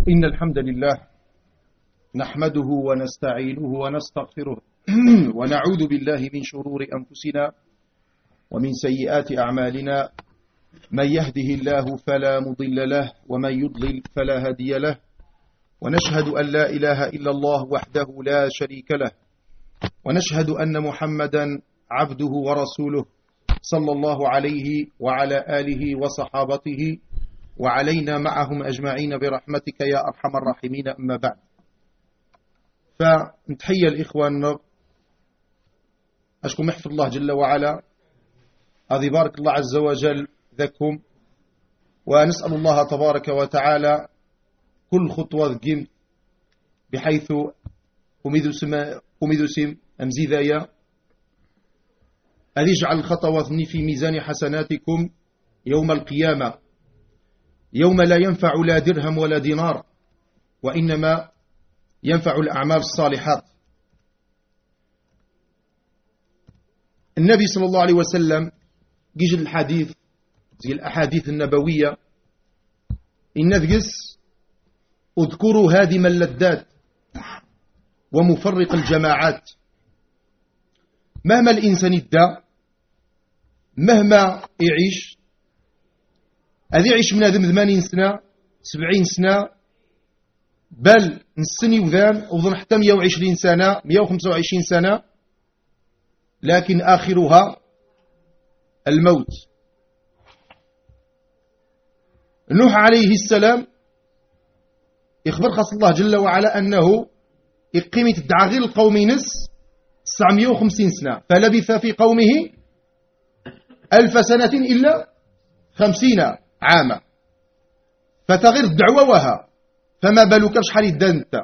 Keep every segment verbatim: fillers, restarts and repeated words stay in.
إن الحمد لله نحمده ونستعينه ونستغفره ونعوذ بالله من شرور أنفسنا ومن سيئات أعمالنا. من يهده الله فلا مضل له ومن يضلل فلا هادي له، ونشهد أن لا إله إلا الله وحده لا شريك له، ونشهد أن محمدا عبده ورسوله صلى الله عليه وعلى آله وصحابته وعلينا معهم أجمعين برحمتك يا أرحم الراحمين. أما بعد، فنتحيى الإخوان أشكم يحفظ الله جل وعلا، هذه بارك الله عز وجل ذاكم، ونسأل الله تبارك وتعالى كل خطوة قيم بحيث قميذ سم قميذ سم أمزيذايا أن يجعل الخطوات في ميزان حسناتكم يوم القيامة، يوم لا ينفع لا درهم ولا دينار، وإنما ينفع الأعمال الصالحات. النبي صلى الله عليه وسلم يجي الحديث زي الأحاديث النبوية إن ذقس اذكروا هادم اللذات ومفرق الجماعات. مهما الإنسان يدى، مهما يعيش، هذا يعيش من هذا ثمانين سنة سبعين سنة، بل نسني وذان وظن حتى مئة وعشرين سنة مئة وخمسة وعشرين سنة، لكن آخرها الموت. نوح عليه السلام يخبر خاص الله جل وعلا أنه يقيم تدعى غير القوم نس تسعمئة وخمسين سنة، فلبث في قومه ألف سنة إلا خمسين عاما، فتغير الدعوة وها، فما بالك بشحال يدانت.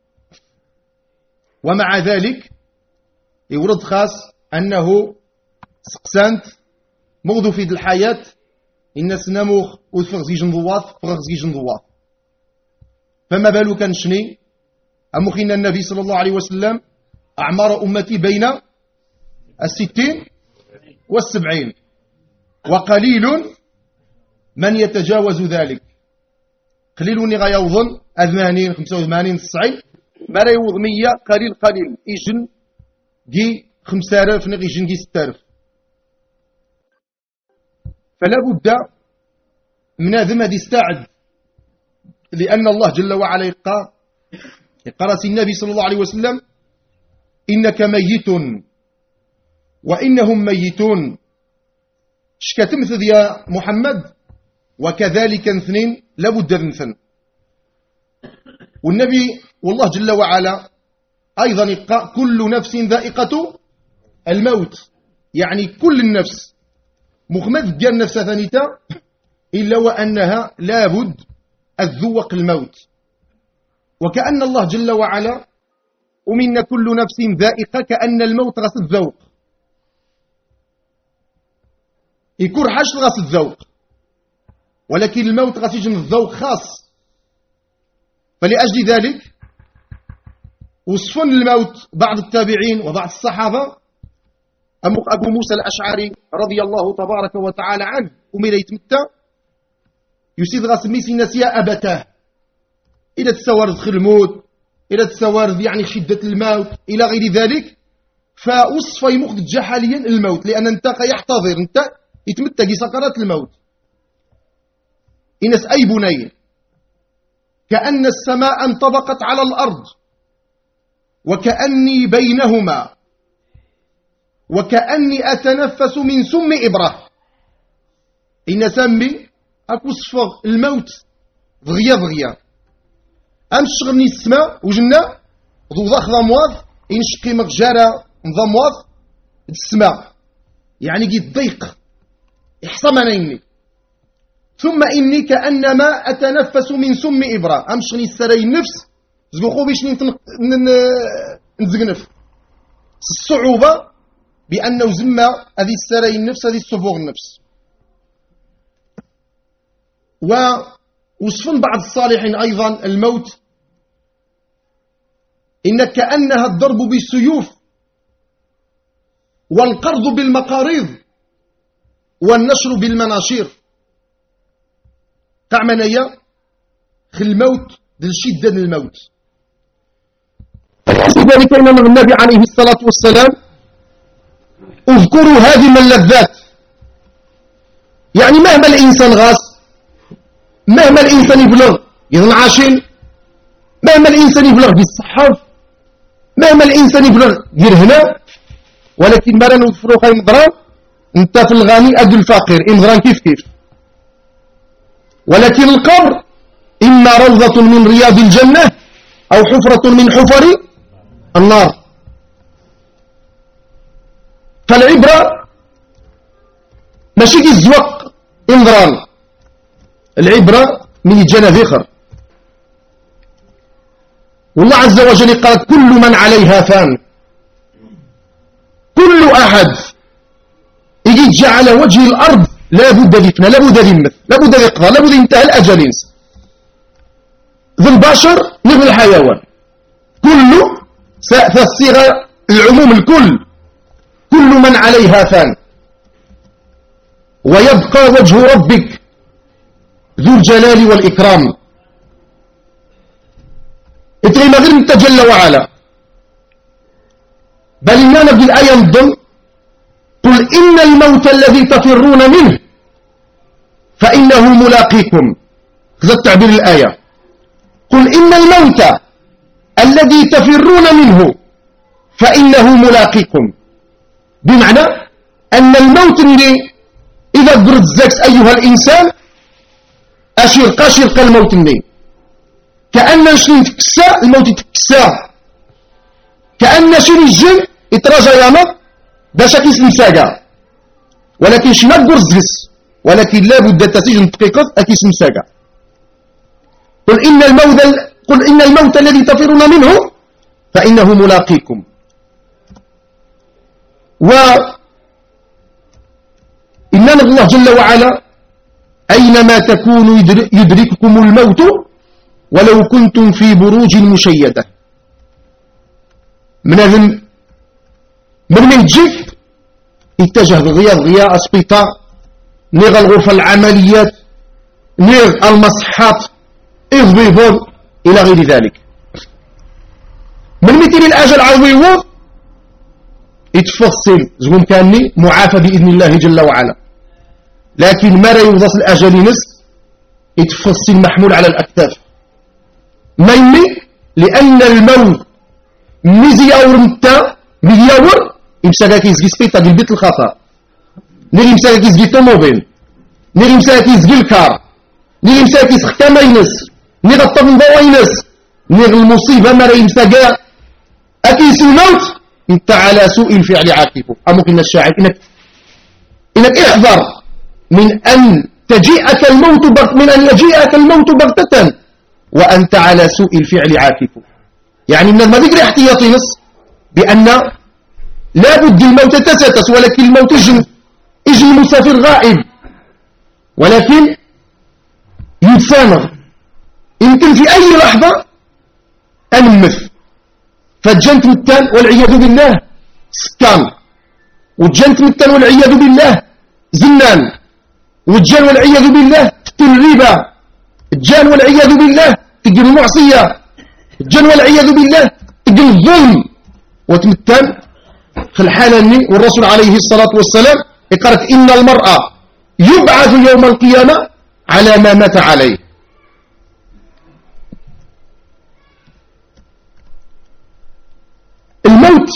ومع ذلك يورد خاص أنه سقسانت مغدو في الحياة إن سنموخ وفغزي جنضواث فغزي جنضواث، فما بالك نشني أمخينا النبي صلى الله عليه وسلم أعمار أمتي بين الستين والسبعين، وقليل من يتجاوز ذلك. قليل غا يوظن ثمانين خمسة وثمانين تسعين، ما لا يوظ مية، قليل قليل إيجن جي خمسة آلاف نغي إيجن جي ستة آلاف. فلا بد من هذا ما يستعد، لأن الله جل وعلا يقال يقال النبي صلى الله عليه وسلم إنك ميت وإنهم ميتون. شكتمثل يا محمد، وكذلك اثنين لابد من. والنبي والله جل وعلا أيضا يقال كل نفس ذائقة الموت، يعني كل النفس مخمد ديال نفسها ثانيتا إلا وأنها لابد الذوق الموت. وكأن الله جل وعلا ومن كل نفس ذائقة، كأن الموت غاس الذوق يكون حاش غاس الذوق، ولكن الموت غاس يجي من الذوق خاص. فلأجل ذلك وصفن الموت بعض التابعين وبعض الصحابة. أبو موسى الأشعري رضي الله تبارك وتعالى عنه ومن يتمتى يسيد غاس ميسي نسيا أبتاه، إلى تسوارد خل الموت، إلى تسوارد يعني شدة الموت إلى غير ذلك. فوصف يمخد جحاليا الموت، لأن انت يحتضر انت يتمتى سكرات الموت. إنس أي بني كأن السماء انطبقت على الأرض، وكأني بينهما، وكأني أتنفس من سم إبرة. إن سمي أكو صفغ الموت ضغيا ضغيا، أمس شغلني السماء وجنة ضو ضخ ضمواض إنشقي مغجارة ضمواض السماء، يعني قد ضيق إحصمنيني. ثم إني كأنما أتنفس من سم إبرة، أمشغني السراي النفس زقوخو بيش نزقنف. الصعوبة بأنه زم هذه السراي النفس، هذه الصفوغ النفس. ووصفن بعض الصالحين أيضا الموت إن كأنها الضرب بالسيوف والقرض بالمقاريض والنشر بالمناشير. قع منايا خل الموت دل شدة الموت. لذلك إن النبي عليه الصلاة والسلام اذكروا هذه من اللذات. يعني مهما الإنسان غاس، مهما الإنسان يبلغ يظن عاشين، مهما الإنسان يبلغ بالصحة، مهما الإنسان يبلغ يرهنا، ولكن ما نوفروا خير مضران انت في الغني أدو الفقير إمضران كيف كيف. ولكن القبر إما روضة من رياض الجنة أو حفرة من حفر النار. فالعبرة ماشي كي الزوق إمضران، العبرة من يجانا ذكر. والله عز وجل قال كل من عليها فان. كل أحد يجي جاء على وجه الأرض لا بد ذفنا، لا بد ذمث، لا بد يقضى، لا بد ينتهى الأجل. ذو البشر مثل الحيوان، كل فالصيغة العموم الكل. كل من عليها فان ويبقى وجه ربك ذو الجلال والإكرام. اتغيما غير انت جل وعلا. بل إننا في الآية نظن قل إن الموت الذي تفرون منه فإنه ملاقيكم. هذا التعبير الآية. قل إن الموت الذي تفرون منه فإنه ملاقيكم، بمعنى أن الموت اللي إذا قرد زكس أيها الإنسان أشرق أشرق الموت اللي كأن شنو يتكسى الموت يتكسى، كأن شنو الجن يتراجع ياما باش كيس مساقا، ولكن شنو قرد زكس، ولكن لا بد تسجن دقيقة أكيس مساقا. قل إن الموت قل إن الموت الذي تفرون منه فإنه ملاقيكم. وإننا الله جل وعلا أينما تكونوا يدرككم الموت ولو كنتم في بروج مشيدة. من هذا من من جيك اتجه غيا غيا أسبيطة نيغ الغرفة العمليات نيغ المصحات إضبيضون إلى غير ذلك. من مثل الأجل عويوض يتفصل زوم كاني معافى بإذن الله جل وعلا، لكن ما لا يوضص الأجل نس يتفصل محمول على الأكتاف. ميمي لأن الموت مزياور متى مزياور يمساكا كيزكي سبيطة ديال بيت الخطر، نير يمساكا كيزكي الطوموبيل، نير يمساكا كيزكي الكار، نير يمساكا كيسختا ما ينس، نير الطبن ضوا ينس، نير المصيبة ما لا يمساكا أكيس الموت انت على سوء الفعل عاقبه. أمكن الشاعر إنك إنك احذر من أن تجيئك الموت بغ... من أن يجيئك الموت بغتة وأنت على سوء الفعل عاقبه. يعني من المذكر احتياطي نص بأن لا بد الموت تستس، ولكن الموت يجي يجي المسافر غائب، ولكن يتسامر يمكن في أي لحظة أنمث. فالجنت متان والعياذ بالله سكان، والجنت متان والعياذ بالله زنان، والجان والعياذ بالله تقتل الربا، الجان والعياذ بالله تقل المعصية، الجان والعياذ بالله تقل الظلم. وتمتان في الحالة اللي والرسول عليه الصلاة والسلام قالت إن المرأة يبعث يوم القيامة على ما مات عليه. الموت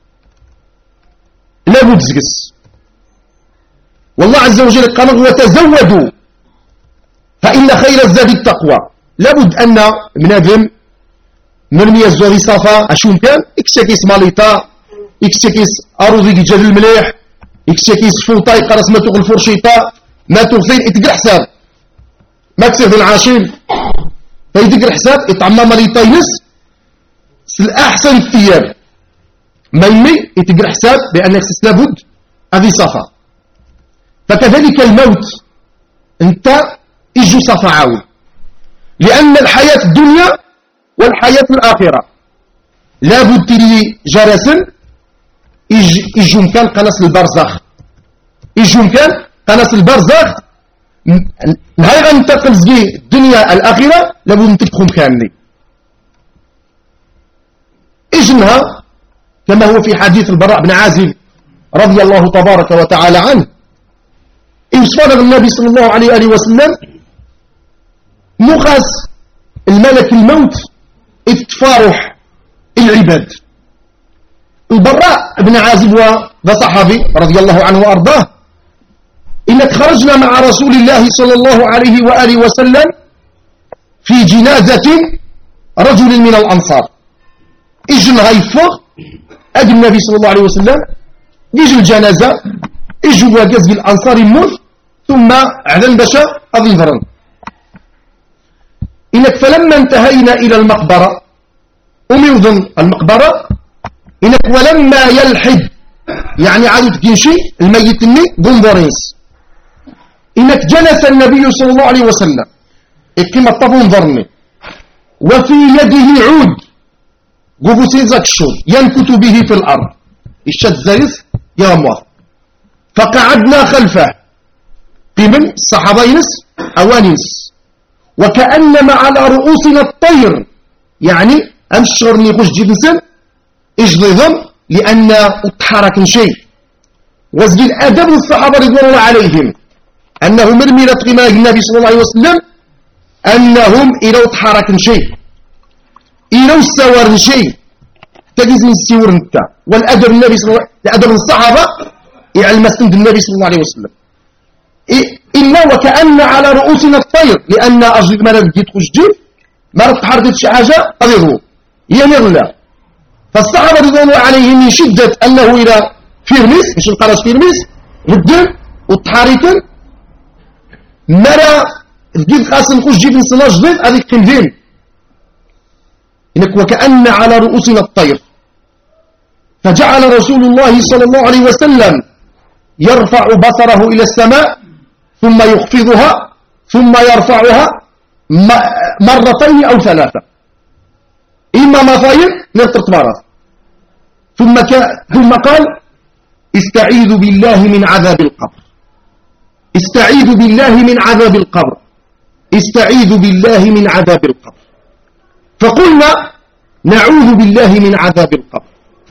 لا بد زقس. والله عز وجل قال وتزودوا فإن خير الزاد التقوى. لابد أن بنادم مرمية الزوري صافا أشوم كان إكساكيس ماليطا، إكساكيس أروضي جاد المليح، إكساكيس فوطا يقرس ما تغل فرشيطا ما تغفين إتقر حساب ما كسير العاشين فيتقر حساب إطعما ماليطا ينس الأحسن الثياب ما يمي يتقر حساب بأن يخصص لابد هذه صفا. فكذلك الموت انت اجو صفا عاون، لأن الحياة الدنيا والحياة الآخرة لابد لي جرسا يجو مكان قناص البرزخ، يجو مكان قناص البرزخ نهاية غنتقل زي الدنيا الآخرة لابد نتبقوا مكانني. إجنها كما هو في حديث البراء بن عازب رضي الله تبارك وتعالى عنه إصفار النبي صلى الله عليه وآله وسلم مخاس الملك الموت اتفارح العباد. البراء بن عازب وذا صحابي رضي الله عنه وأرضاه إنك خرجنا مع رسول الله صلى الله عليه وآله وسلم في جنازة رجل من الأنصار. إجن هيفغ أجل النبي صلى الله عليه وسلم يجي الجنازة إجوا وقزق الأنصار يموت ثم عدن بشا أظهرا إنك فلما انتهينا إلى المقبرة أميضن المقبرة إنك ولما يلحد يعني عادوا تجيشي الميت الني بنظرينس إنك جلس النبي صلى الله عليه وسلم كما الطفون ظرني وفي يده عود قبسين زك الشود ينكت به في الأرض الشد زيز يغموه فقعدنا خلفه قبل الصحابينس أوانينس وكأنما على رؤوسنا الطير يعني أمشرني خش جبنسن اجلظم لأن اتحرك شيء وزج الأدب الصحابة رضوان الله عليهم أنه مرمي لتغماء النبي صلى الله عليه وسلم أنهم إلى اتحرك شيء إلى استوار شيء تجيز من السور انت والأدب النبي صلى الله عليه وسلم الأدب الصحابة يعلم سند النبي صلى الله عليه وسلم إلا وكأن على رؤوسنا الطير لأن أجل ما رديت خشجين ما ردت شي حاجة أضيضه يمر فالصحابة رضوان الله عليهم من شدة أنه إلى فيرميس مش القرص فيرميس ردن وتحاركا مرة الجيد خاصم خش جيب نصنا جديد هذيك قنفين إنك وكأن على رؤوسنا الطير فجعل رسول الله صلى الله عليه وسلم يرفع بصره إلى السماء ثم يخفضها ثم يرفعها مرتين أو ثلاثة إما مفاير نرتبط مرات ثم, ثم قال استعيذ بالله من عذاب القبر استعيذ بالله من عذاب القبر استعيذ بالله من عذاب القبر فقلنا نعوذ بالله من عذاب القبر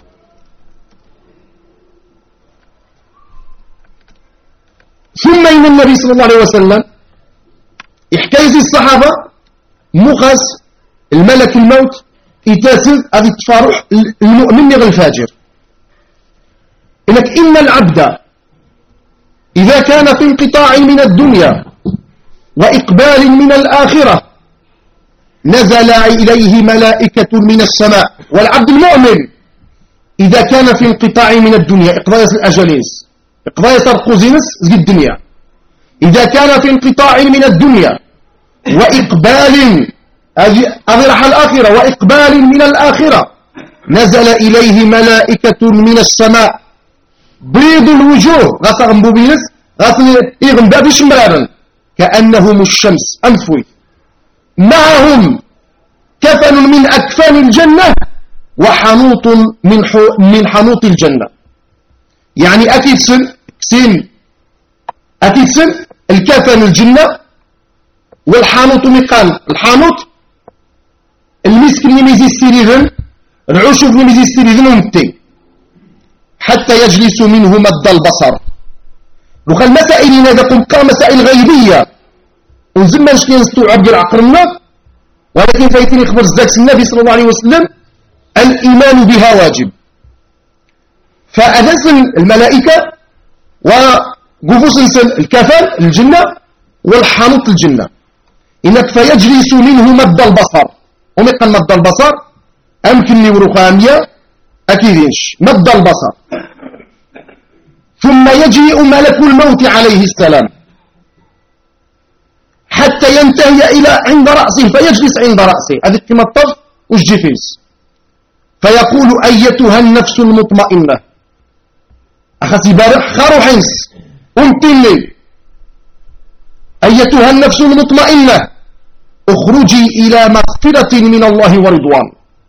ثم إن النبي صلى الله عليه وسلم احتيز الصحابة مخس الملك الموت يتاسل هذه التفارح المؤمن غير الفاجر إنك إن العبد إذا كان في انقطاع من الدنيا وإقبال من الآخرة نزل إليه ملائكة من السماء والعبد المؤمن إذا كان في انقطاع من الدنيا إقضاية الأجلينس إقضاية القوزينس زي الدنيا إذا كان في انقطاع من الدنيا وإقبال هذه راح الآخرة وإقبال من الآخرة نزل إليه ملائكة من السماء بيض الوجوه غطغم بوبينس غطغم باب شمرارا كأنهم الشمس أنفوي معهم كفن من أكفان الجنة وحنوط من من حنوط الجنة يعني أكيد سن سن أكيد سن الكفن الجنة والحانوط مقال الحانوط المسك نميزي السريرن العشب نميزي السريرن ومتين حتى يجلس منه مد البصر لو المسائل هذا قم مسائل غيبية ونزلنا نشكي نستوعب ديال عقلنا ولكن فايتني خبر الزاكس النبي صلى الله عليه وسلم الإيمان بها واجب فأذن الملائكة وقفوس الكفن الجنة والحانوط الجنة إنك فيجلس منه مد البصر ومقا مد البصر أمكن لي ورقامية أكيدينش مد البصر ثم يجيء ملك الموت عليه السلام حتى ينتهي إلى عند رأسه فيجلس عند رأسه هذه كما الطف والجفيس فيقول أيتها النفس المطمئنة أخذي بارح خارو حنس أمتني أيتها النفس المطمئنة اخرجي إلى مغفرة من الله ورضوان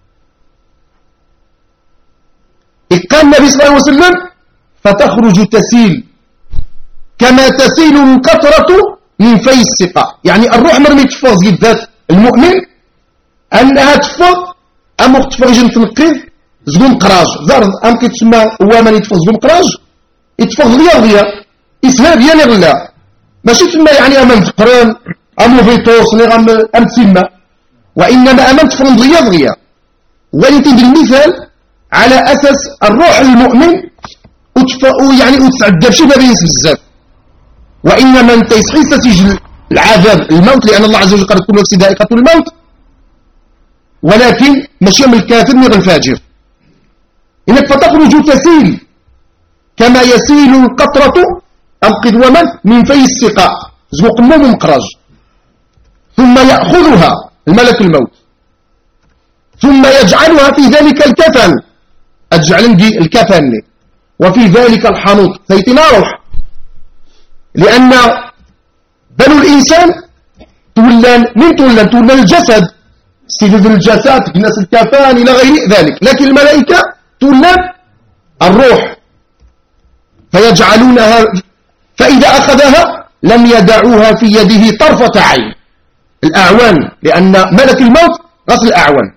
إقام النبي صلى الله عليه وسلم فتخرج تسيل كما تسيل القطرة من في السقا يعني الروح مرمي تفوز الذات المؤمن أنها تفوق أم تفوق جن تنقذ زقوم قراج زرد أم كتسمى هو من يتفغ زقوم قراج يتفغ ضيا ضيا إسهاب يعني غلا ماشي تسمى يعني أمام فقران أمو فيتوس أم أم تسمى وإنما أمام تفغ ضيا ضيا وإن تدي المثال على أساس الروح المؤمن يعني وتسعد بشي ما بينس بزاف وإنما أنت يسحيس تسجل العذاب الموت لأن الله عز وجل قال كل نفس ذائقة الموت ولكن ماشي من الكافر من الفاجر إنك فتخرج تسيل كما يسيل القطرة القدوما من في السقاء زوق مو مقرج ثم يأخذها الملك الموت ثم يجعلها في ذلك الكفن أجعل الكفن وفي ذلك الحنوط سيتنا روح لأن بنو الإنسان تولان من تولان تولان الجسد استفاد الجسد الناس الكفان إلى غير ذلك لكن الملائكة تولان الروح فيجعلونها فإذا أخذها لم يدعوها في يده طرفة عين الأعوان لأن ملك الموت غسل الأعوان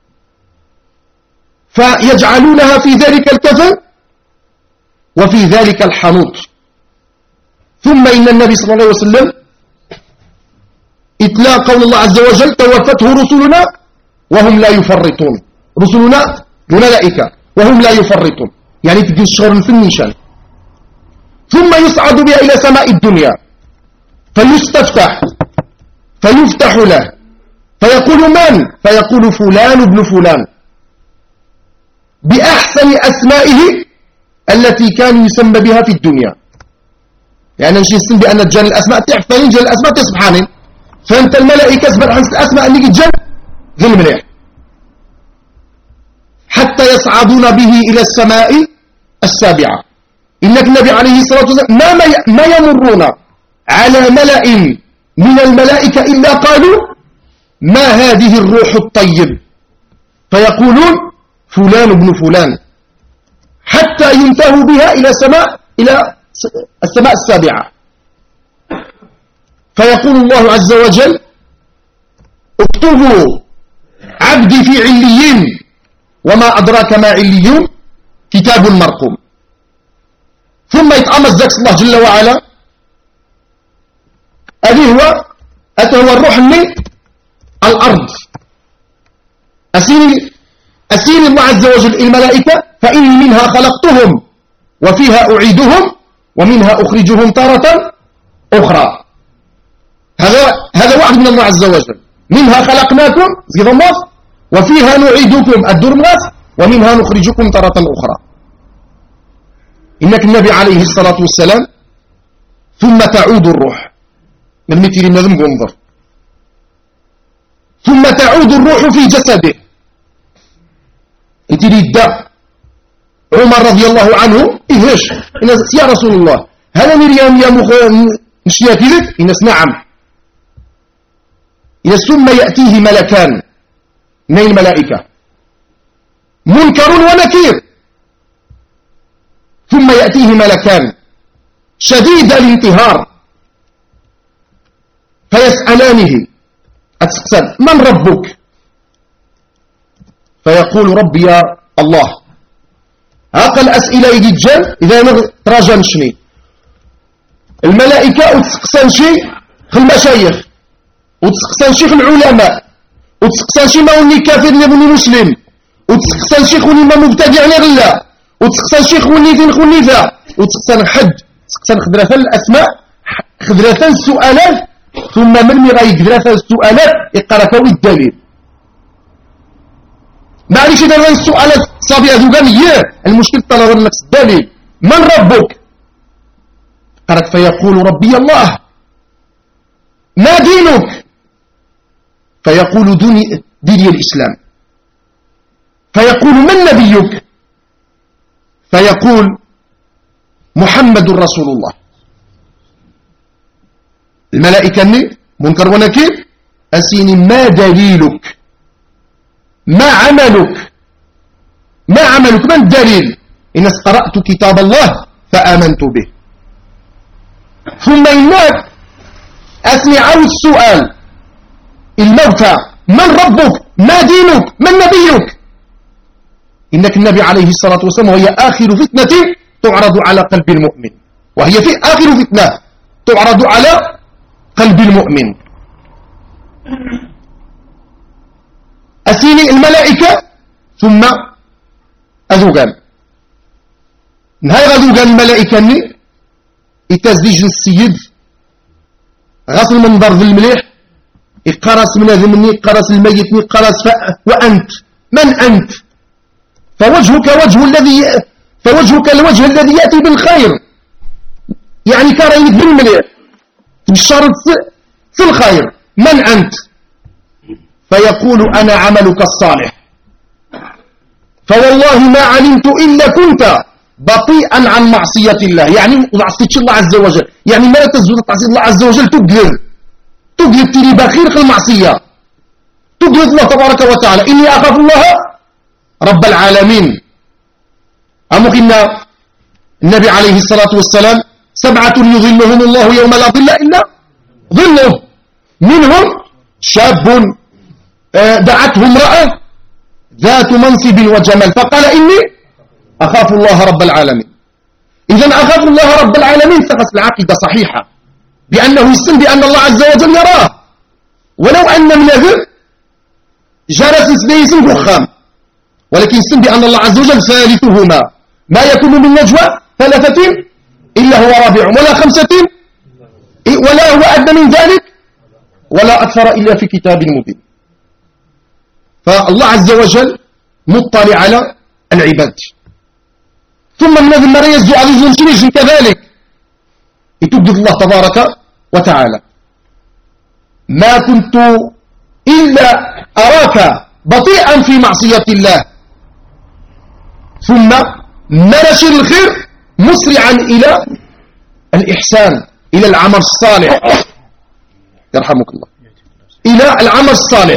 فيجعلونها في ذلك الكفن وفي ذلك الحنوط ثم إن النبي صلى الله عليه وسلم إتلا قول الله عز وجل توفته رسلنا وهم لا يفرطون رسلنا الملائكة وهم لا يفرطون يعني تجي الشغل في النشان ثم يصعد بها إلى سماء الدنيا فيستفتح فيفتح له فيقول من فيقول فلان ابن فلان بأحسن أسمائه التي كان يسمى بها في الدنيا يعني نمشي نسمي بأن تجان الأسماء تعفانين جان الأسماء تسبحانين فأنت الملائكة سبح عن الأسماء اللي تجان ذي المليح حتى يصعدون به إلى السماء السابعة إنك النبي عليه الصلاة والسلام ما, ما يمرون على ملأ من الملائكة إلا قالوا ما هذه الروح الطيب فيقولون فلان ابن فلان حتى ينتهوا بها إلى سماء إلى السماء السابعة فيقول الله عز وجل اكتبوا عبدي في عليين وما أدراك ما عليون كتاب مرقوم ثم يتأمز ذاك الله جل وعلا هذه هو أتهو الروح من الأرض أسين أسين الله عز وجل الملائكة فإني منها خلقتهم وفيها أعيدهم ومنها أخرجهم تارة أخرى هذا هذا وعد من الله عز وجل منها خلقناكم زيد الله وفيها نعيدكم الدرمغاس ومنها نخرجكم تارة أخرى إنك النبي عليه الصلاة والسلام ثم تعود الروح من مثل النظم انظر ثم تعود الروح في جسده انت ليدا عمر رضي الله عنه إيهش يا رسول الله هل مريم يا مخ نشياتي لك إنس نعم إذا ثم يأتيه ملكان من الملائكة منكر ونكير ثم يأتيه ملكان شديد الانتهار فيسألانه أتسأل من ربك فيقول ربي يا الله هاقل أسئلة يجل إذا نتراجع نشني الملائكة وتسقسان شيء في المشايخ وتسقسان شيء في العلماء وتسقسان شيء ما وني كافر نبني مسلم وتسقسان شيء خوني ما مبتدع نغلا وتسقسان شيء خوني فين خوني ذا وتسقسان حد تسقسان خضرة الأسماء خضرة السؤالات ثم من مغاي خضرة السؤالات يقرأ الدليل معليش إذا هذا السؤالات صافية ذوقان إياه المشكل طلب النفس الدليل من ربك قرأت فيقول ربي الله ما دينك فيقول ديني, ديني الإسلام فيقول من نبيك فيقول محمد رسول الله الملائكة منكر ونكير أسيني ما دليلك ما عملك ما عملك ما الدليل إن قرأت كتاب الله فآمنت به ثم إنك أسمع السؤال الموتى من ربك ما دينك من نبيك إنك النبي عليه الصلاة والسلام وهي آخر فتنة تعرض على قلب المؤمن، وهي في آخر فتنة تعرض على قلب المؤمن. أسيني الملائكة ثم أذوقان نهاية غذوقان الملائكة ني يتزيج السيد غسل المنظر ذي المليح يقرس من هذا مني يقرس الميت يقرس ف... وأنت من أنت؟ فوجهك وجه الذي فوجهك الوجه الذي يأتي بالخير، يعني كريت بالمليح تبشرت في الخير، من أنت؟ فيقول أنا عملك الصالح، فوالله ما علمت إلا كنت بطيئا عن معصية الله، يعني عصيتش الله عز وجل، يعني ما تزود تعصي الله عز وجل تقلد تقلد تري بخير في المعصية، تقلد الله تبارك وتعالى. إني أخاف الله رب العالمين. أمكن النبي عليه الصلاة والسلام سبعة يظلهم الله يوم لا ظل إلا ظله، منهم شاب دعته امرأة ذات منصب وجمال فقال إني أخاف الله رب العالمين. إذا أخاف الله رب العالمين تقص العقيدة صحيحة بأنه يسن بأن الله عز وجل يراه، ولو أن من ذر جرس سنيس فخام، ولكن يسن بأن الله عز وجل ثالثهما، ما يكون من نجوى ثلاثة إلا هو رابعهم، ولا خمسة ولا هو أدنى من ذلك ولا أكثر إلا في كتاب مبين. فالله عز وجل مطلع على العباد. ثم من هذه المرة يزدو عزيز شريش كذلك يتوجد الله تبارك وتعالى ما كنت إلا أراك بطيئا في معصية الله ثم مرش الخير مسرعا إلى الإحسان، إلى العمل الصالح، يرحمك الله، إلى العمل الصالح،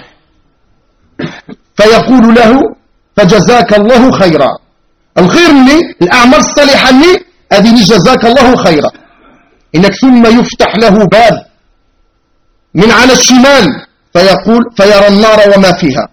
فيقول له فجزاك الله خيرا. الخير مني الأعمال الصالحة مني أذني جزاك الله خيرا، إنك ثم يفتح له باب من على الشمال فيقول فيرى النار وما فيها.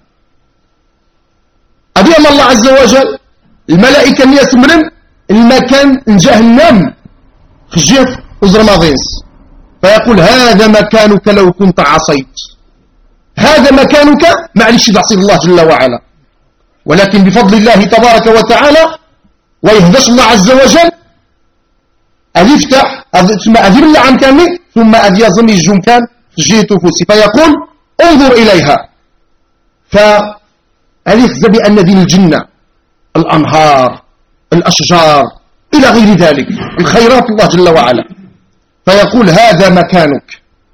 أبيام الله عز وجل الملائكة يسمرن المكان جهنم خجيف وزر ماضيس، فيقول هذا مكانك لو كنت عصيت، هذا مكانك معلش تعصي الله جل وعلا، ولكن بفضل الله تبارك وتعالى ويهدش الله عز وجل أذي يفتح ثم أذي بالله عن كامل ثم أذي يظن الجمكان جيت فوسي فيقول انظر إليها، فأذي يخزى بأن ذي الجنة الأنهار الأشجار إلى غير ذلك الخيرات الله جل وعلا، فيقول هذا مكانك.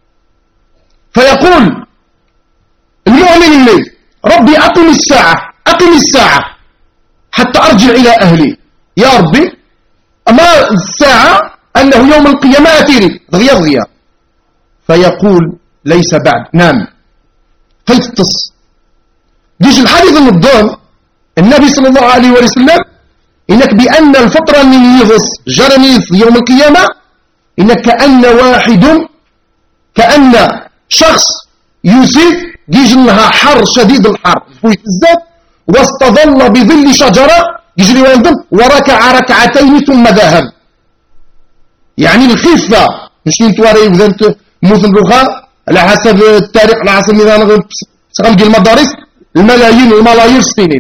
فيقول المؤمن الليل ربي أقم الساعة أقم الساعة حتى أرجع إلى أهلي، يا ربي أما الساعة أنه يوم القيامة أتيني ضغيا ضغيا، فيقول ليس بعد نام قيت التص ديش الحديث النظام النبي صلى الله عليه وسلم إنك بأن الفترة من يغص جرنيث يوم القيامة إنك كأن واحد كأن شخص يوسف يجي لها حر شديد الحر فويت الزاد واستظل بظل شجرة يجري وينضم وركع ركعتين ثم ذهب، يعني الخفة مش نتواري وذنت مثل رخاء على حسب التاريخ على حسب نظام تغلق المدارس الملايين والملايير سنين،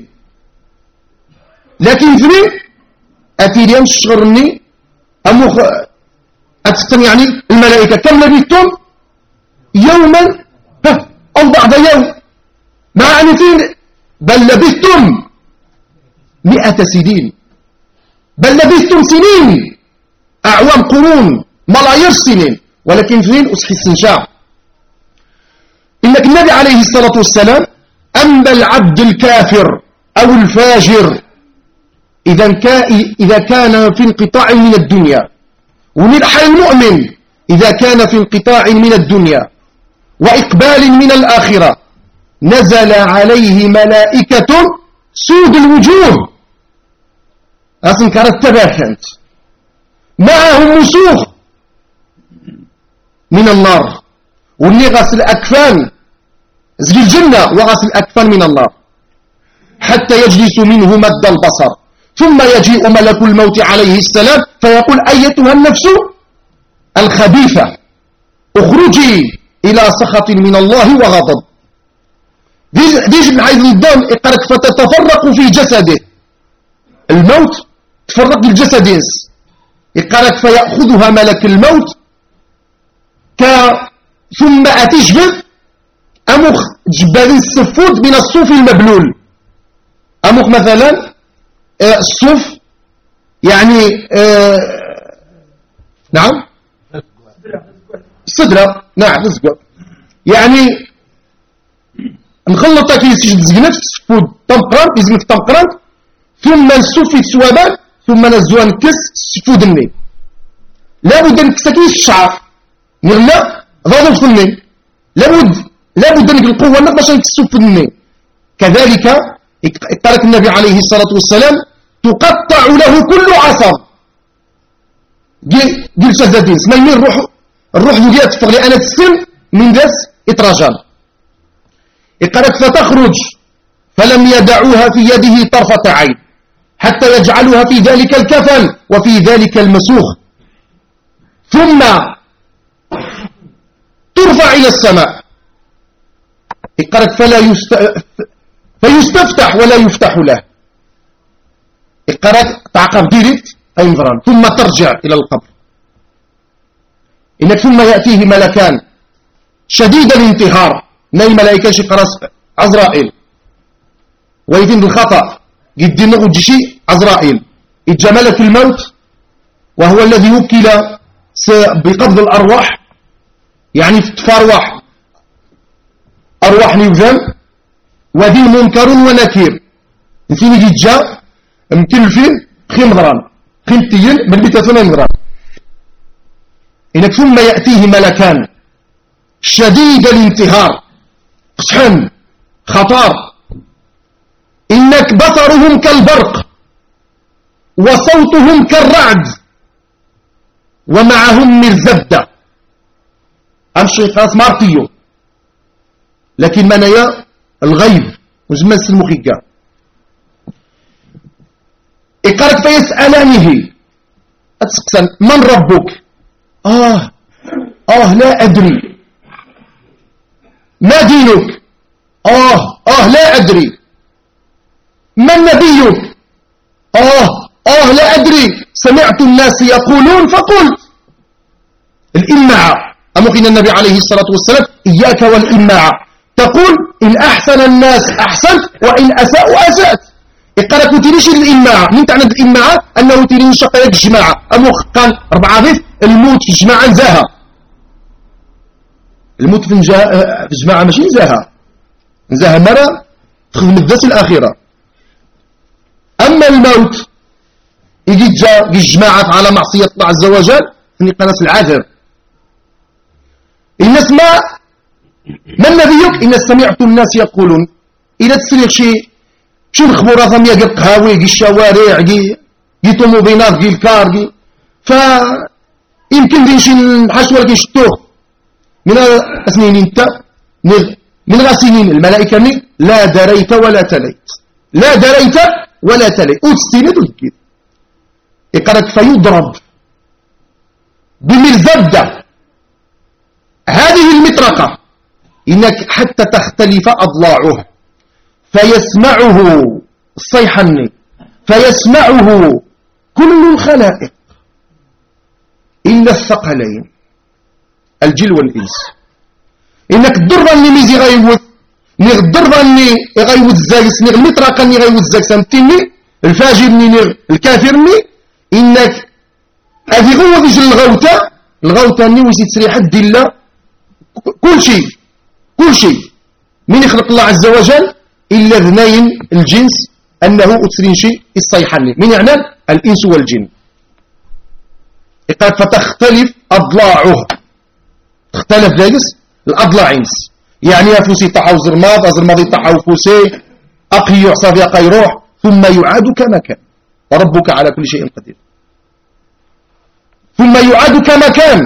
لكن ذني أتيريان شغرني أمو أتستن يعني الملائكة كم لبثتم يوما أو بعض يوم ما عنتين بل لبثتم مئة سنين، بل لبثتم سنين أعوام قرون ملايير سنين، ولكن فين أصحي السنشاء. إنك النبي عليه الصلاة والسلام أما العبد الكافر أو الفاجر إذا إذا كان في انقطاع من الدنيا، وملح المؤمن إذا كان في انقطاع من الدنيا وإقبال من الآخرة نزل عليه ملائكة سود الوجوه أصلا كانت تباكنت معهم مسوخ من النار، واللي غسل أكفان زي الجنة وغسل أكفان من النار. حتى يجلس منه مد البصر، ثم يجيء ملك الموت عليه السلام فيقول أيتها النفس الخبيثة اخرجي إلى سخط من الله وغضب. ديج من حيث الدم يقرأك فتتفرق في جسده، الموت تفرق في الجسد ينس، يقرأك فيأخذها ملك الموت ك ثم أتجبد أمخ جبال السفود من الصوف المبلول. أمخ مثلا الصوف يعني آه نعم الصدرة نعم الزقر يعني نخلطها كي يسجد زقنت السفود طمقران يزمك طمقران ثم نسوفي تسوابان ثم نزوها نكس السفود النين لابد نكسا كيس الشعر نغلا ضادو في النين لابد لابد نك القوة باش نكسو في النين. كذلك ترك النبي عليه الصلاة والسلام تقطع له كل عصب قيل شزادين سما يمين الروح الروح ذو تفغ لأنا تسلم من داس إتراجان يقرأك فتخرج فلم يدعوها في يده طرفة عين حتى يجعلها في ذلك الكفن وفي ذلك المسوخ ثم ترفع إلى السماء يقرأك فلا يست... فيستفتح ولا يفتح له يقرأك تعقب ديريكت أي مفران ثم ترجع إلى القبر. إنك ثم يأتيه ملكان شديد الانتهار من الملائكة شقرس عزرائيل ويدين بالخطأ قد نغد شيء عزرائيل إجا ملك الموت وهو الذي وكل بقبض الأرواح يعني في أرواح أرواح نيوذان وذي منكر ونكير نسيني جي جاء مكلفين خيم ضران خيمتين من بيت ثمان ضران. إنك ثم يأتيه ملكان شديد الانتهار قصحن خطار إنك بصرهم كالبرق وصوتهم كالرعد ومعهم مرزبدة أمشي خلاص مارتيو لكن منايا الغيب وزمس المخيقة إقارك فيسألانه أتسقسن من ربك آه آه لا أدري. ما دينك آه آه لا أدري. من نبيك آه آه لا أدري. سمعت الناس يقولون فقلت. الإماعة أمقين النبي عليه الصلاة والسلام إياك والإماعة تقول إن أحسن الناس أحسنت وإن أساءوا أسأت. إقرأ كنتينيش الإماعة من تعنى الإماعة أنه تيني شقيق الجماعة أمخ قال أربعة ضيف الموت في الجماعة نزاها الموت في الجماعة ماشي نزاها نزاها مرة تخدم الذات الأخيرة. أما الموت يجي جاء الجماعة على معصية الله عز وجل في قناة العذر الناس ما من نبيك إن سمعت الناس يقولون إذا تسريق شيء شو الخبورة ثمية قل قهاوي قل الشوارع قل طوموبيلات قل الكار فيمكن دي شي الحشوة قل شتوخ من أسنين انت من غسنين الملائكة من لا دريت ولا تليت لا دريت ولا تليت أتستيني تلقيت إقرأك فيضرب بمرزبدة هذه المطرقة إنك حتى تختلف أضلاعه فيسمعه الصيحني فيسمعه كل الخلائق إلا الثقلين الجل والإنس. إنك درني ميزي غيوث نغ درني غيوث الزاكس نغ المطرقة نغ غيوث الزاكس أمتني الفاجر نغ الكافر إنك هذه غوة يجل الغوتة الغوتة ني ويسي تسريح الدلة كل شيء كل شيء من يخلق الله عز وجل إلا اثنين الجنس أنه أتسرين شيء الصيحاني من يعني الإنس والجن. قال فتختلف أضلاعه تختلف ذلك الأضلاع إنس يعني يفوسي تحاو زرماض زرماضي تحاو فوسي أقي يعصى في أقي روح ثم يعاد كما كان وربك على كل شيء قدير. ثم يعاد كما كان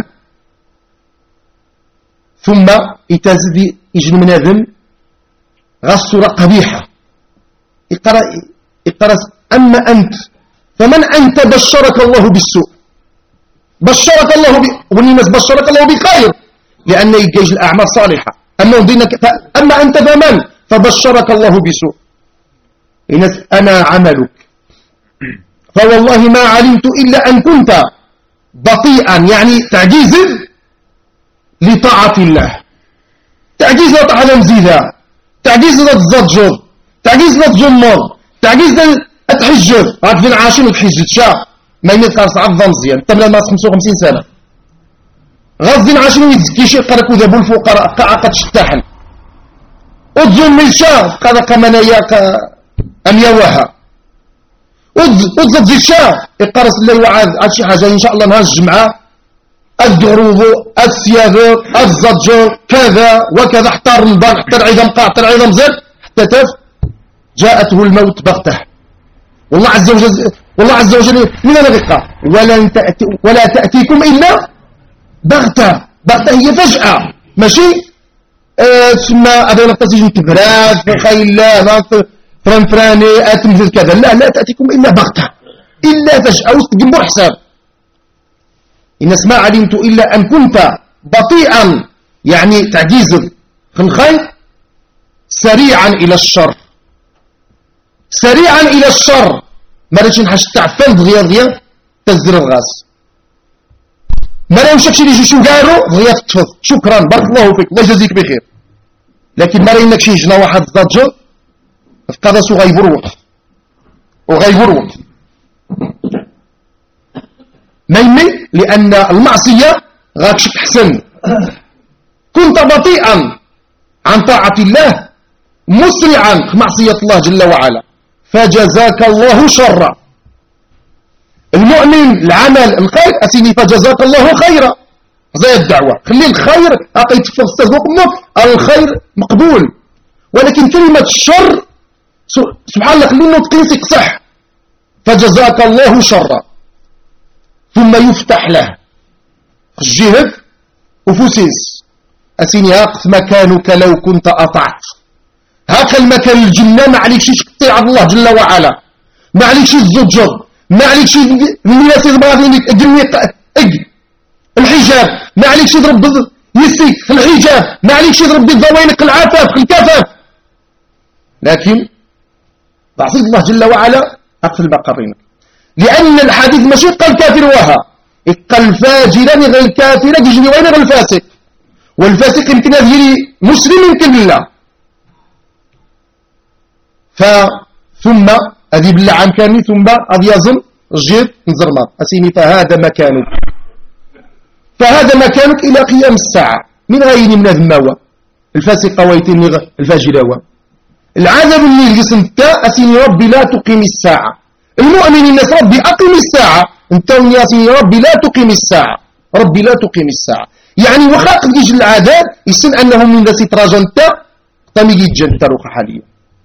ثم يتزدي يجن من ذن غا الصورة قبيحة يقرأ يقرأ أما أنت فمن أنت بشرك الله بالسوء، بشرك الله ب... والناس بشرك الله بخير لأن يجيج الأعمال صالحة. أما دينك ف... أما أنت فمن فبشرك الله بسوء. الناس أنا عملك فوالله ما علمت إلا أن كنت بطيئا، يعني تعجيز لطاعة الله، تعجيز لطاعة مزيدة، تعجيز لتزجر، تعجيز لتجمر، تعجيز لتحجر. راك فين عاشين وتحجد شا ما يميت قرص عضا مزيان انت من الماس خمسة وخمسين سنة غازين عاشين ويتزكي شي قرك وذابوا الفقراء قاعة قد شتاحن وتزوم من شا قد قمنايا أميوها وتزد زي شا يقرص اللي وعاد عاد شي حاجة إن شاء الله نهار الجمعة الدروب السيادة الزجر كذا وكذا حتى رمضان حتى العظام قاع حتى العظام زاد حتى تف جاءته الموت بغته. والله عز وجل والله عز وجل من الغقة ولن تأتي ولا تأتيكم إلا بغتة. بغتة هي فجأة ماشي آه ثم هذا نقتصي كبرات خيل لا فران فراني أتمثل كذا، لا لا تأتيكم إلا بغتة إلا فجأة وستجمبر حساب. الناس ما علمت إلا أن كنت بطيئا يعني تعجيز في الخير سريعا إلى الشر، سريعا إلى الشر ما راه نحش تعفن دغيا دغيا تزر الغاز ما راه مشاكش لي شو كارو دغيا تطفض شكرا بارك الله فيك الله يجازيك بخير. لكن ما راه انك شي جنا واحد ضجر فقدس وغيبروك وغيبروك ما يمي لأن المعصية غاتشك حسن. كنت بطيئا عن طاعة الله مسرعا في معصية الله جل وعلا فجزاك الله شرا. المؤمن العمل الخير أسيني فجزاك الله خيرا زي الدعوة خلي الخير أقيت في أمك الخير مقبول. ولكن كلمة الشر سبحان الله خلي النطق صح فجزاك الله شرا ثم يفتح له الجهد وفسيس أسيني هاقف مكانك لو كنت أطعت. هاك المكان الجنة ما عليك شي تطيع الله جل وعلا، ما عليك شي تزجر، ما عليك شي الناس يضبطينك اجرني اج الحجاب، ما عليك شي تضرب يسيك في الحجاب، ما عليك شي تضرب ضوينك العفاف الكفاف. لكن بعصيت الله جل وعلا أقفل بقرينك لأن الحديث ماشي قال كافر وها قال فاجرا غير الكافر يجري وين غير الفاسق، والفاسق يمكن يجري مسلم يمكن لا. ثم هذه بالله عن كامل ثم هذه يظن الجير نزرمات أسيني فهذا مكانك فهذا مكانك إلى قيام الساعة. من غير من هذا الماوى الفاسق ويتم الفاجر العذاب اللي الجسم تا أسيني ربي لا تقيم الساعة. المؤمن الناس ربي أقيم الساعة انت ياسيني ربي لا تقيم الساعة ربي لا تقيم الساعة. يعني وخاق يجي العذاب يسن أنهم من ذا ستراجنتا طميجي جنتروخ حاليا.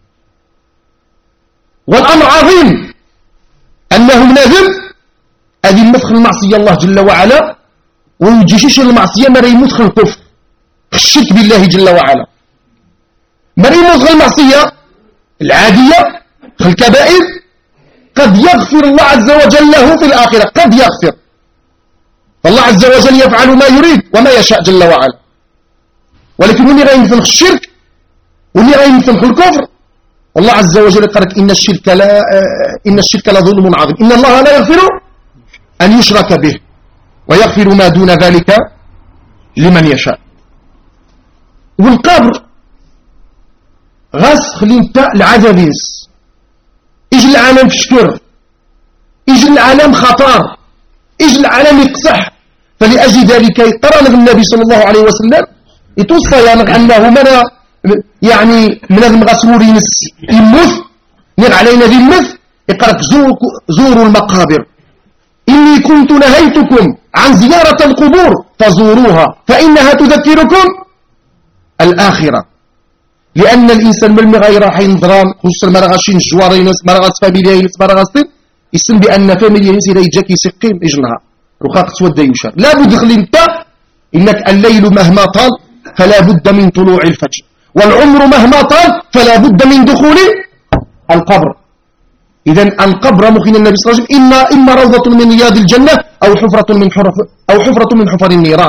والأمر عظيم أنه نذم هذه مدخل المعصية الله جل وعلا ويجيشش المعصية مرة يمدخل الكفر الشرك بالله جل وعلا. مرة يمدخل المعصية العادية في الكبائر قد يغفر الله عز وجل له في الآخرة قد يغفر فالله عز وجل يفعل ما يريد وما يشاء جل وعلا. ولكن من يغير الشرك ومن يغير الكفر الله عز وجل قال إن الشرك لا إن الشرك لظلم عظيم إن الله لا يغفر أن يشرك به ويغفر ما دون ذلك لمن يشاء. والقبر غاس خلين تاء العذابيس يجي العالم فشكر يجي العالم خطر يجي العالم يقصح. فلأجل ذلك قرن النبي صلى الله عليه وسلم يتوصى يعني أنه من يعني من هذا المغسور يمث نغ علينا ذي المث يقرأ زوروا المقابر إني كنت نهيتكم عن زيارة القبور فزوروها فإنها تذكركم الآخرة. لأن الإنسان من المغاير راح ينظران خصوصا مرغاشين الجوارين مرغات فاميليين مرغاتين يسن بأن فاميليين إذا يجاك يسقيم إجنها رخاق تودى يشار. لا بد خلي انت إنك الليل مهما طال فلا بد من طلوع الفجر والعمر مهما طال فلا بد من دخول القبر. إذن القبر مخين النبي صلى الله عليه وسلم إما, إما روضة من رياض الجنة أو حفرة من حرف أو حفرة من حفر النيران.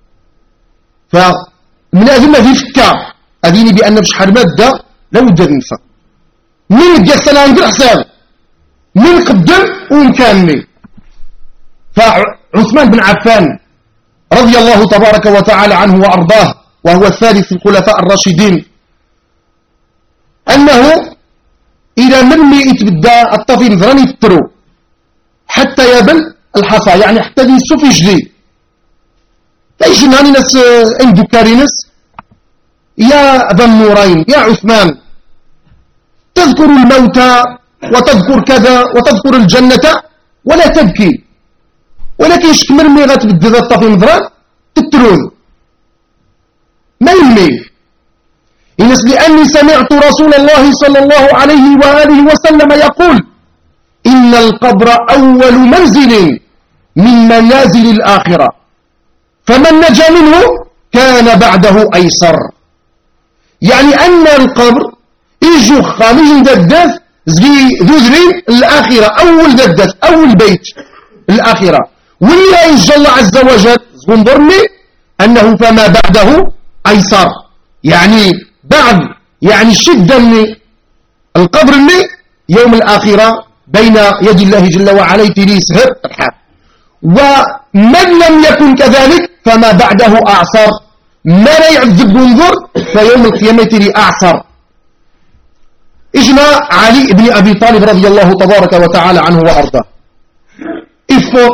فمن أذن في فكة أذيني بأن بشحال مادة لا بد ننفع من يدي السنة ندير حساب من قدم ومكانني. فعثمان بن عفان رضي الله تبارك وتعالى عنه وأرضاه وهو الثالث الخلفاء الراشدين أنه إلى من يتبدى الطفي نظران يفترو حتى يبل الحصى يعني حتى يسو في جدي فايش نهاني ناس عندو كارينس يا ذا النورين يا عثمان تذكر الموتى وتذكر كذا وتذكر الجنة ولا تبكي ولكن شكمر مي غتبدل الطفي نظران تترون ما يمي إنس لأني سمعت رسول الله صلى الله عليه وآله وسلم يقول إن القبر أول منزل من منازل الآخرة فمن نجا منه كان بعده أيسر. يعني أن القبر يجو خامج ددث زي ذو ذرين الآخرة أول ددث أول بيت الآخرة ولا إن شاء الله عز وجل انظرني أنه فما بعده أيسر يعني بعد يعني الشدة من القبر اللي يوم الآخرة بين يد الله جل وعلا يتري سهر الحال. ومن لم يكن كذلك فما بعده أعصر ما لا يعذب انظر فيوم القيامة يتري أعصر. إجماع علي بن أبي طالب رضي الله تبارك وتعالى عنه وأرضاه إفو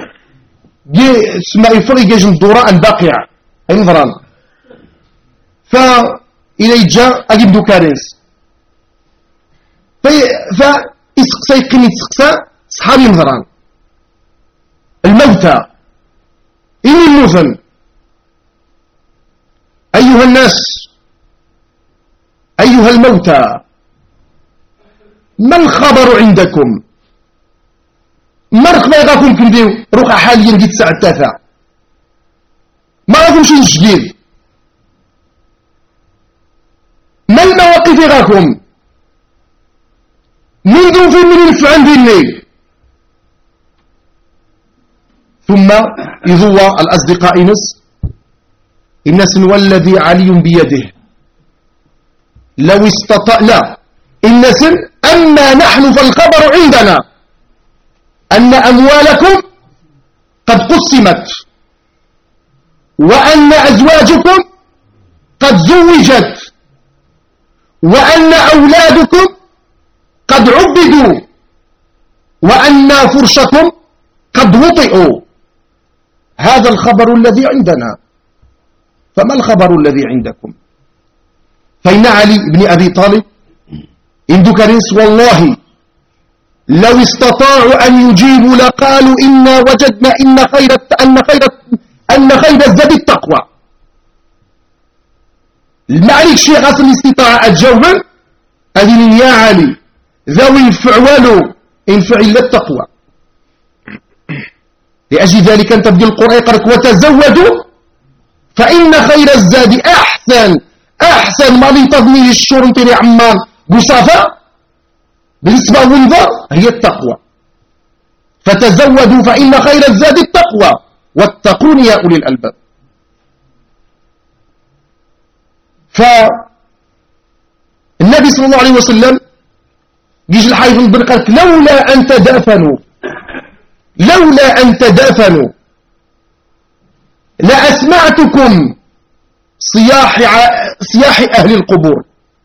اسمه إفو يجي الدوراء الباقع انظران فإلى جاء أجيب دو كارنس فإسقسا يقني تسقسا صحابي انظران الموتى إني الموزن أيها الناس أيها الموتى ما الخبر عندكم مرق ما يغاكم كنديو روح حاليا دي تسعة تافع ما غاكم شي جديد ما المواقف غاكم منذ في من الفعل بالليل. ثم يضوى الأصدقاء نس الناس والذي علي بيده لو استطاع لا الناس أما نحن فالخبر عندنا أن أموالكم قد قسمت وأن أزواجكم قد زوجت وأن أولادكم قد عبدوا وأن فرشكم قد وطئوا. هذا الخبر الذي عندنا فما الخبر الذي عندكم؟ فإن علي بن أبي طالب إن ذكرنس والله لو استطاعوا أن يجيبوا لقالوا إنا وجدنا إن خير أن خير أن خير الزاد التقوى. المعلك شيء غاصل الاستطاعة أتجاوبا أذن يا علي ذوي الفعوال انفعل التقوى. لأجل ذلك أن تبدي القرآن يقرأك وتزودوا فإن خير الزاد أحسن أحسن ما لتضمين الشرط لعمان بصفة بالنسبة والنظر هي التقوى. فتزودوا فإن خير الزاد التقوى واتقون يا أولي الألباب. فالنبي صلى الله عليه وسلم يجي الحي في البرقة لولا أن تدافنوا لولا أن تدافنوا لأسمعتكم صياح صياح أهل القبور.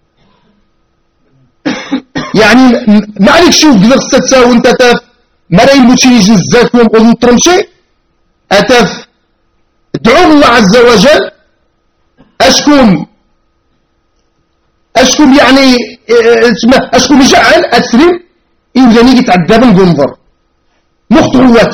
يعني ما عليك شوف قدر ستساو انت تاف ما يموتش يجي الزاكم ونطرمشي أتاف ادعوا الله عز وجل أشكم أشكم يعني أشكم جعل أتسلم إن ذنيك تعذب الجنظر مخطوات.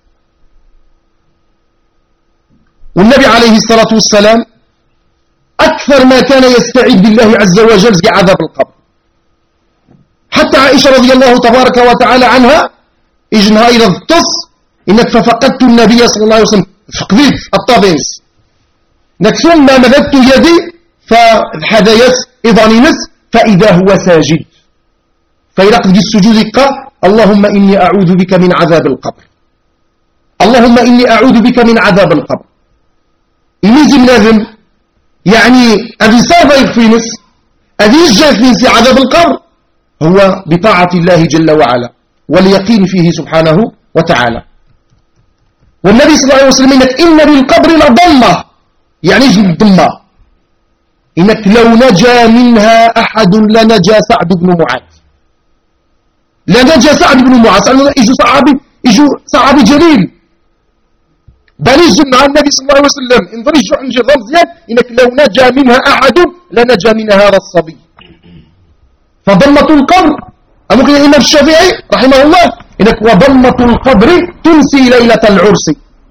والنبي عليه الصلاة والسلام أكثر ما كان يستعيد بالله عز وجل في عذاب القبر. حتى عائشة رضي الله تبارك وتعالى عنها إجنها إلى الطص إنك ففقدت النبي صلى الله عليه وسلم فقدت الطابنس إنك ثم مددت يدي فالحديث إذانينس فإذا هو ساجد فإلى قد السجود قال اللهم إني أعوذ بك من عذاب القبر اللهم إني أعوذ بك من عذاب القبر يميزي لازم يعني أذي سافا يغفينس أذي يجاك ننسي عذاب القبر هو بطاعة الله جل وعلا واليقين فيه سبحانه وتعالى. والنبي صلى الله عليه وسلم إنك إن للقبر لضمة يعني يجب الضمة إنك لو نجا منها أحد لنجا سعد بن معاذ لنجا سعد بن معاذ إجو صحابي إجو صحابي جليل بل يجو مع النبي صلى الله عليه وسلم انظر يجو عن جرام زياد إنك لو نجا منها أحد لنجا من هذا الصبي. فضمة القبر أمكن الإمام الشافعي رحمه الله إنك وضمة القبر تنسي ليلة العرس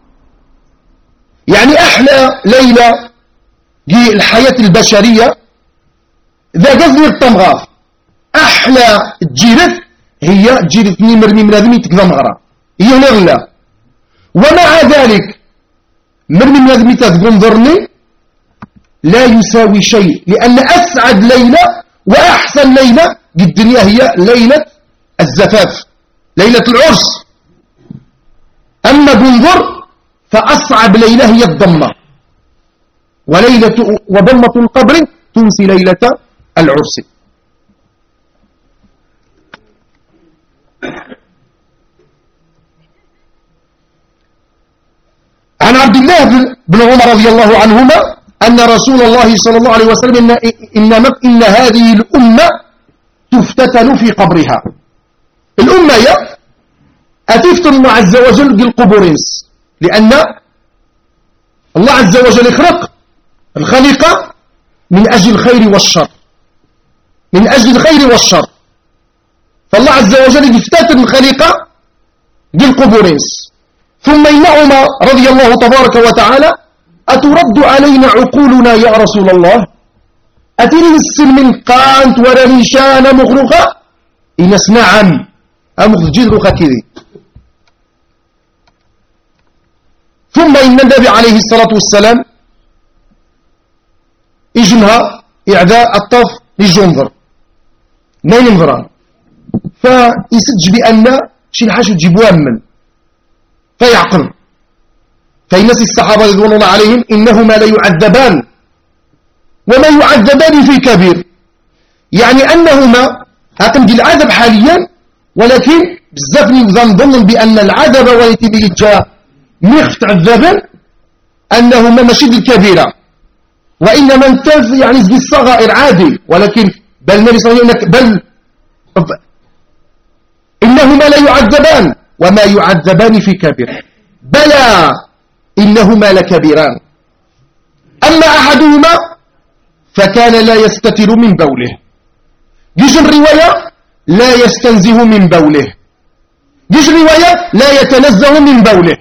يعني أحلى ليلة الحياة البشرية ذا قصدي الطمغاف أحلى الجيرث هي جيرث نمر من هذه تكذا مغرى هي نغلى ومع ذلك مر من هذه تنظرني لا يساوي شيء لأن أسعد ليلة وأحسن ليلة الدنيا هي ليلة الزفاف ليلة العرس. أما بنظر فأصعب ليلة هي الضمة وليلة وضمة القبر تنسي ليلة العرس. عن عبد الله بن عمر رضي الله عنهما أن رسول الله صلى الله عليه وسلم إن, إن, إن هذه الأمة تفتتن في قبرها. الأمة هي أتفتن الله عز وجل بالقبورينس لأن الله عز وجل يخلق الخليقة من أجل الخير والشر من أجل الخير والشر فالله عز وجل يفتتن الخليقة بالقبورينس. ثم إن عمر رضي الله تبارك وتعالى أترد علينا عقولنا يا رسول الله أتيني السلم قانت ولا نشان مغرقة إنس نعم أمغذ جدرك كذي. ثم إن النبي عليه الصلاة والسلام إجنها إعداء الطف للجنظر ما ينظران فيسج بأن شي الحاجة تجيبوها من فيعقل فالناس الصحابة رضوان الله عليهم إنهما لا يعذبان وما يعذبان في كبير يعني أنهما هاتم دي العذاب حاليا ولكن بزافني ظن بأن العذاب ويتبه جاء مخت عذابا أنهما ماشي الكبيرة وإنما انتز يعني زي الصغائر عادي ولكن بل النبي صلى الله عليه وسلم بل إنهما لا يعذبان وما يعذبان في كبير بلى إنهما لكبيران أما أحدهما فكان لا يستتر من بوله يجي الرواية لا يستنزه من بوله يجي الرواية لا يتنزه من بوله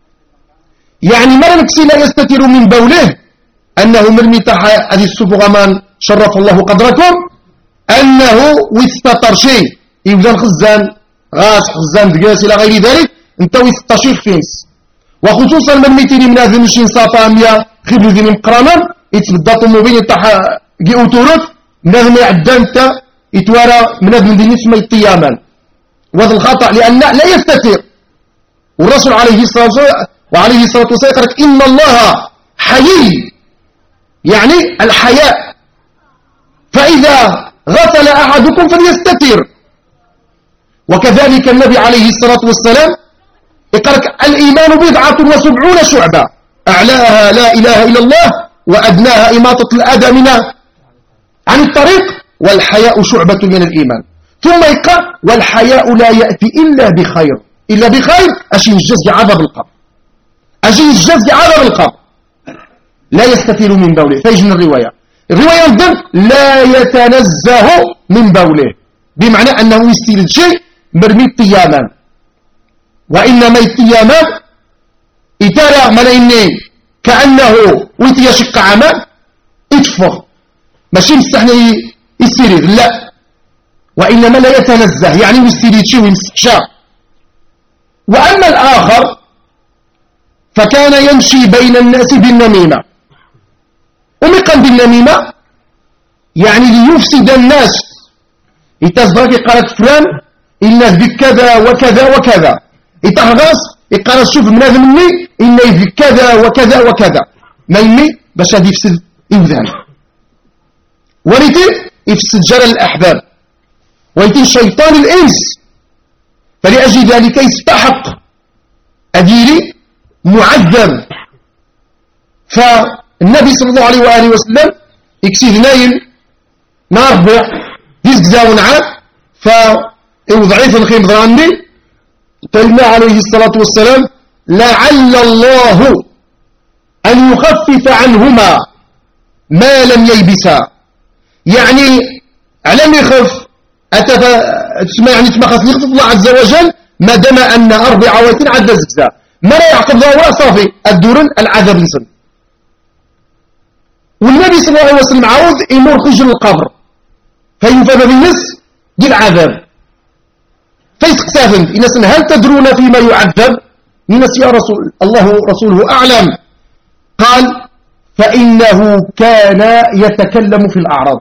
يعني مرة نكسي لا يستتر من بوله أنه مرمي تحت هذه السفغمان شرف الله قدركم أنه ويستطر شيء يبدأ خزان غاز خزان دقاس إلى غير ذلك انت ويستطر فينس وخصوصا من ميتين من هذه المشين صافا ميا خبر ذي من قرانا يتبدا طموبين تحا جي اوتورك من هذا ما يعدى انت يتوارى من هذا من ذي اسمه القياما وهذا الخطأ لأن لا يستتر والرسول عليه الصلاة وعليه الصلاة والسلام قال إن الله حيي يعني الحياء فإذا غسل أحدكم فليستتر. وكذلك النبي عليه الصلاة والسلام يقول الإيمان بضعة وسبعون شعبة أعلاها لا إله إلا الله وأدناها إماطة الأذى من عن الطريق والحياء شعبة من الإيمان. ثم يقول والحياء لا يأتي إلا بخير إلا بخير أشي الجزء عذاب القبر أشي الجزء عذاب القبر لا يستتر من بوله. فيجن الرواية الرواية الضم لا يتنزه من بوله بمعنى أنه يستيرد شيء مرمي الطيامان وإنما الطيامان إتارى ملايني كأنه ويت يشق عمل اتفق ماشي مستحنا يستيرد لا وإنما لا يتنزه يعني يستيرد شيء ويمسكشا. وأما الآخر فكان يمشي بين الناس بالنميمة ومقام بالنميمة يعني ليفسد الناس يتزرق يقال فلان إلا بك كذا وكذا وكذا يتهغص يقال شوف من هذا مني إلا بك كذا وكذا وكذا ما يمي باش هذا يفسد إوذان ولكن يفسد جرى الأحباب ويتم شيطان الإنس فلأجل ذلك يستحق أديري معذب فالنبي صلى الله عليه وآله وسلم يكسيد نايل نار بوع ديزك زاون عاد فإوضعيث الخيم ضراني قلنا عليه الصلاة والسلام لعل الله أن يخفف عنهما ما لم ييبسا يعني علم يخف أتفا تسمى يعني تمخص يخفف الله عز وجل ما دام أن أربع عواتين عدى زكزا ما لا يعقب ضوء صافي الدورن العذاب لسن والنبي صلى الله عليه وسلم عاود يمر خجل القبر فينفذ بالنس دي العذاب فيسقسافن إنس هل تدرون فيما يعذب الناس يا رسول الله رسوله أعلم قال فإنه كان يتكلم في الأعراض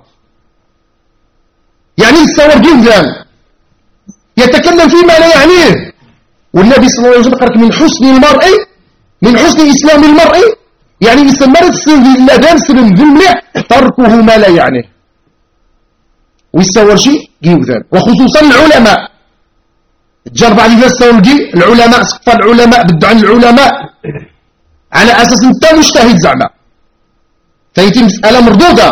يعني يتصور جدا يتكلم فيما لا يعنيه والنبي صلى الله عليه وسلم قال من حسن المرء من حسن إسلام المرء يعني يستمرت الأذان سلم ذملع تركه ما لا يعنيه ويستور شيء جيوذان وخصوصا العلماء تجرب على الناس تولجي العلماء سقف العلماء بدو عن العلماء على أساس انت مجتهد زعما فيتم مسألة مردودة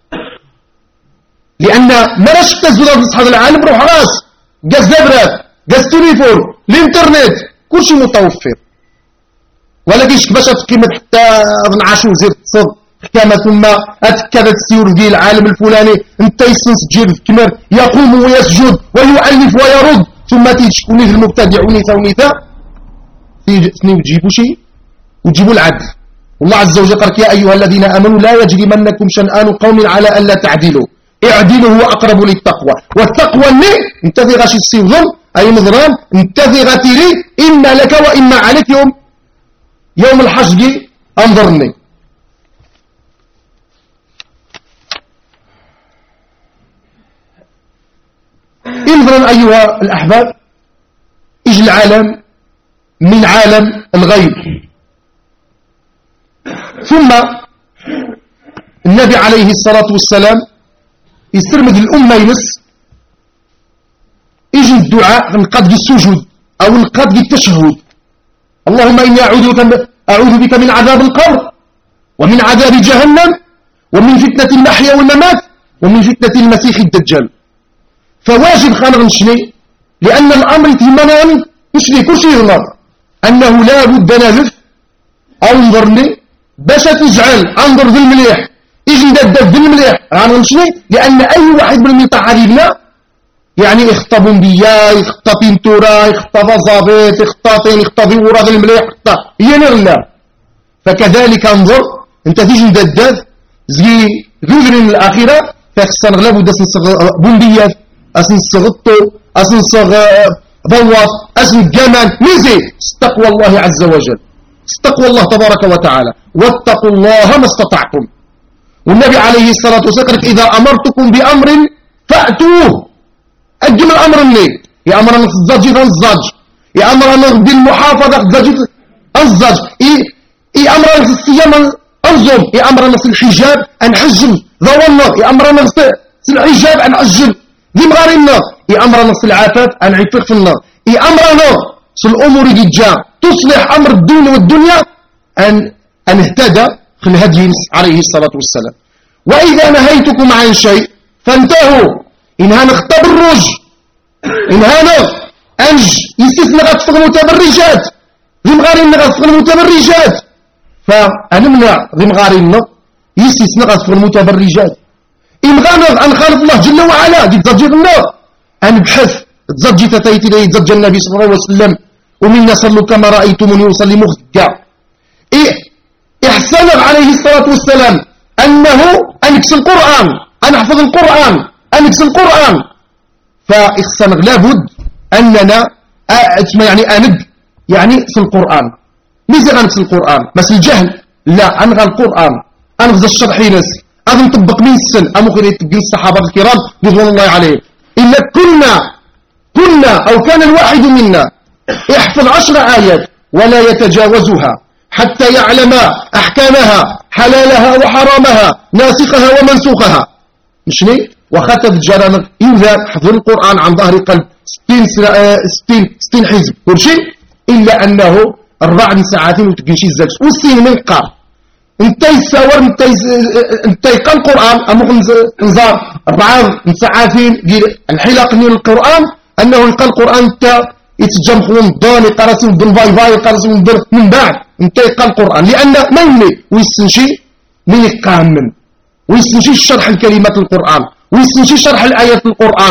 لأن ما لاش تزود أصحاب العالم روح راس جاز زبرات جاز تليفون الانترنت كل شيء متوفر ولكن باش تقيمت حتى نعاشو زير تصد حكامة ثم أتكذا تسير ديال العالم الفلاني انت يسنس تجير كمر يقوم ويسجد ويؤلف ويرد ثم تيجي في المبتدع ونيثا ونيثا تنيو تجيبوا شيء وتجيبوا العدل والله عز وجل قال يا أيها الذين آمنوا لا يجرمنكم شنآن قوم على ألا تعدلوا اعدلوا هو أقرب للتقوى والتقوى اللي انتظي غاشي السيوظن أي مضران انتظي غاتيري إما لك وإما عليك يوم يوم الحشد انظرني انظرا أيها الأحباب اجي العالم من عالم الغيب ثم النبي عليه الصلاة والسلام يسترمد الأمة ينس يجي الدعاء نقاد السجود أو نقاد التشهد اللهم إني أعوذ بك أعوذ بك من عذاب القبر ومن عذاب جهنم ومن فتنة المحيا والممات ومن فتنة المسيح الدجال فواجب خانغ نشني لأن الأمر يتهمنا نشني كل شيء يظهر أنه لا بد نذف أو انظرني باش تجعل انظر ذي المليح يجي ندد ذي المليح غانغ نشني لأن أي واحد من الميطا حبيبنا يعني يخطبون بيا يخططين تورا يخطب ظابط يخططين يخططين ورا ذي المليح يخطط ينرنا فكذلك انظر انت تيجي ندد زي ذذرين الأخيرة فخصنا نغلب ودا سنصغ بومبيات أسنصغ الطو أسنصغ ضواف أسن الجمال ميزي استقوى الله عز وجل استقوى الله تبارك وتعالى واتقوا الله ما استطعتم والنبي عليه الصلاة والسلام إذا أمرتكم بأمر فأتوه أجم الأمر مني يا أمر أن تزجي فانزج يا أمر أن نغدي المحافظة تزجي أنزج يا أمر أن الصيام أنظم يا أمر أن الحجاب أنحجم ظوانا يا أمر أن الحجاب أنحجم ذي مغارنا يا أمر أن العافات أنعفق في النار يا أمر أن الأمور جدا تصلح أمر الدين والدنيا أن أن اهتدى في الهدي عليه الصلاة والسلام وإذا نهيتكم عن شيء فانتهوا إن هانا التبرج إن هانا أنج يستثنى غطفق المتبرجات ذي مغارنا غطفق المتبرجات فأنمنع ذي مغارنا يستثنى غطفق المتبرجات إن غانا أن خالف الله جل وعلا دي تزجي النار أنبحث تزجي تتيتي لي تزجي النبي صلى الله عليه وسلم ومن صلوا كما رأيتموني أصلي مخدع إيه إحسان عليه الصلاة والسلام أنه أنكس القرآن أنا أحفظ القرآن أنكس القرآن فإحسان لابد أننا اسمع يعني أند يعني في القرآن ميزي غنكس القرآن بس الجهل لا أنغى القرآن أنغز الشرحي ناس أذن طبق من السن أمخري تقين الصحابة الكرام رضوان الله عليه إن إن كنا كنا أو كان الواحد منا يحفظ عشر آيات ولا يتجاوزها حتى يعلم أحكامها حلالها وحرامها ناسخها ومنسوخها مشني وخطب جرانك إذا حفظ القرآن عن ظهر قلب ستين, ستين, ستين حزب كل شيء إلا أنه أربع ساعات وتقنشي الزجس والسين من قار انت يساور انت انت يقال القرآن أمو نزار أربعة ساعاتين الحلاق من القرآن أنه يقال القرآن انت يتجمع من الضال يقرأ من باي باي يقرأ من من بعد انت يقال القرآن لأن ما يملي ويستنشي من يقامن ويستنشي شرح الكلمات القرآن ويستنشي شرح الآيات القرآن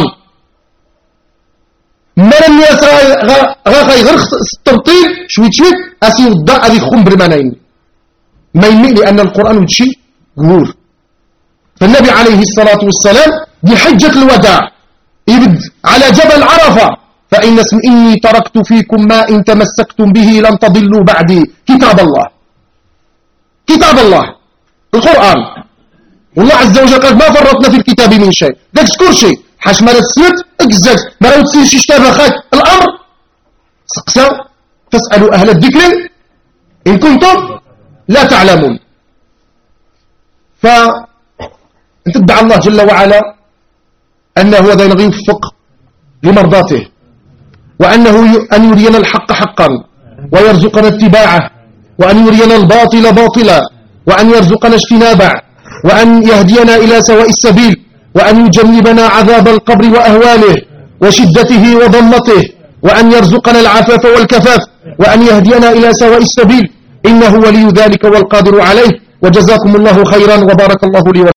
ما لم يسرى غير الترطيل شويت شويت أسير الضاء هذه خمبر ما نايمني ما يملي لأن القرآن وتشي قهور فالنبي عليه الصلاة والسلام بحجة الوداع يبد على جبل عرفة فإن اسم إني تركت فيكم ما إن تمسكتم به لن تضلوا بعدي كتاب الله كتاب الله القرآن والله عز وجل قال ما فرطنا في الكتاب من شيء ذاك كل شيء حاش ما تسلت اجزت ما لو تسير شي اشتبه خاك الأمر سقسا فاسألوا أهل الذكر إن كنتم لا تعلمون فنتبع الله جل وعلا أنه هذا ينغي يوفق لمرضاته وأنه أن يرينا الحق حقا ويرزقنا اتباعه وأن يرينا الباطل باطلا وأن يرزقنا اجتنابه وأن يهدينا إلى سواء السبيل وأن يجنبنا عذاب القبر وأهواله وشدته وضمته وأن يرزقنا العفاف والكفاف وأن يهدينا إلى سواء السبيل إنه ولي ذلك والقادر عليه وجزاكم الله خيرا وبارك الله لي